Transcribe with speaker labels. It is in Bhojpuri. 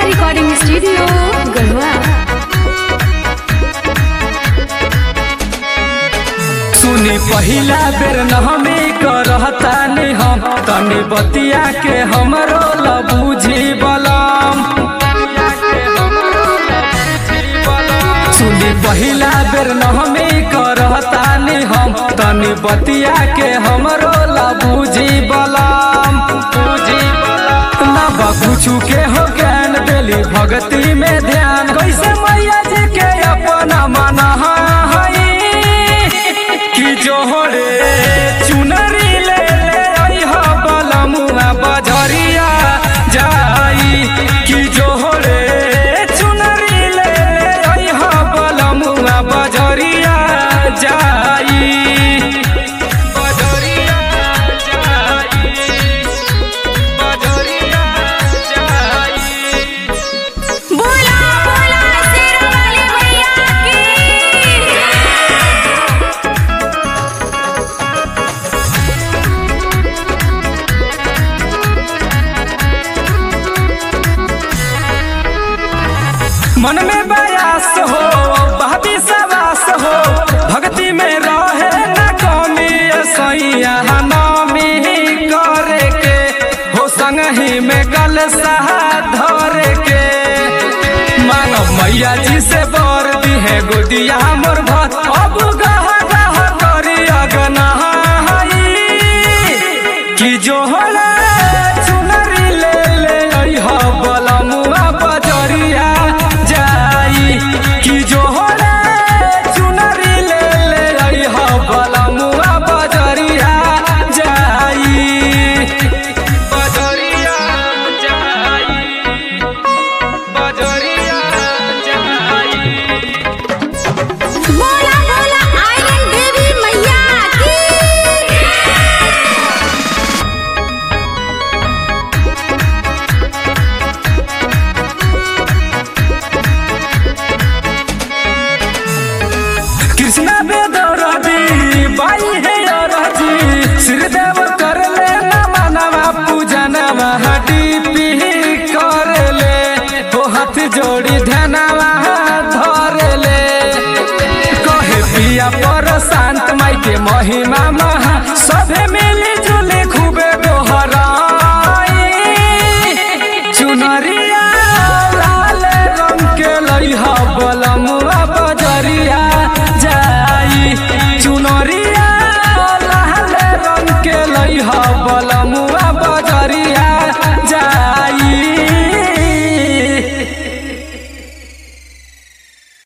Speaker 1: Recording studio Garhwa.
Speaker 2: सुनी पहिला बेर नहमी करहता नि हम तनी बतिया के हमरो ल बुझी बलम। सुनी पहिला बेर नहमी करहता नि हम तनी बतिया के हमरो ल बुझी बलम। ना कुछु के हो ज्ञान देली भक्ति में ध्यान कैसे मैया जी के अपना मना कि जोहरे चुनरी ले अइहा बलमुआ बजरिया जाई कि जोहरे चुनरी ले अइहा बलमुआ बजरिया जाई। बजरिया जाई, बजरिया जाई।
Speaker 1: बोला बोला शेरा वाली मैया की।
Speaker 2: मन में बयास हो भाभी सवास हो भक्ति में रहे न कमी सैया नामी करे के हो संगही में गल धरे के। मानो मैया जी से बर दी है गोदिया मोर भत अब गह गह करी अगना कि जोहरा चुनरी ले अइहा बलमुआ बजरिया जाई कि जोहरा चुनरी ले अइहा बलमुआ बजरिया जाई। बजरिया जाई, बजरिया जाई।
Speaker 1: बोला बोला आयरन देवी मैया की।
Speaker 2: कृष्णा बेदरदी बाई है अरजी श्रीदेव कर ले नमनवा पूजनवा डीपी कर ले हो हाथ जोड़ी ध्यानवा धर ले कहे पिया पर शांत माई के महिमा महा सभे मिली जुली खूबे दोहराई। चुनरिया लाल रंग के लइहा बलमु